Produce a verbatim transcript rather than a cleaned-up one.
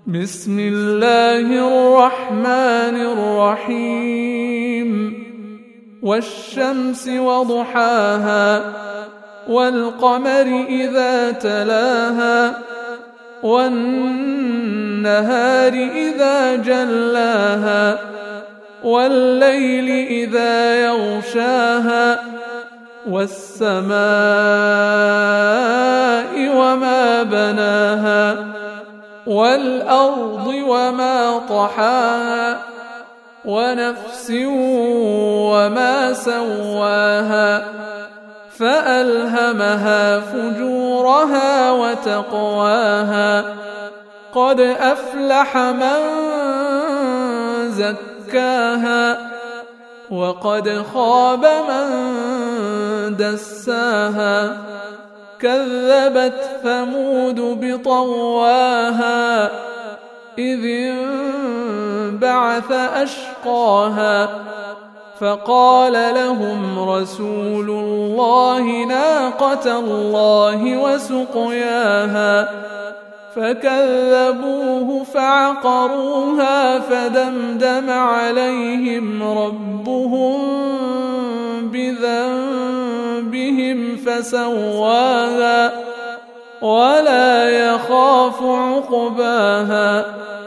بسم الله الرحمن الرحيم والشمس وضحاها والقمر إذا تلاها والنهار إذا جلاها والليل إذا يغشاها والسماء وما بناها والأرض وما طحاها ونفس وما سواها فألهمها فجورها وتقواها قد أفلح من زكاها وقد خاب من دساها كذبت ثمود بطغواها إذ انبعث أشقاها فقال لهم رسول الله ناقة الله وسقياها فكذبوه فعقروها فدمدم عليهم ربهم بذنبهم فسواها ولا يخاف عقباها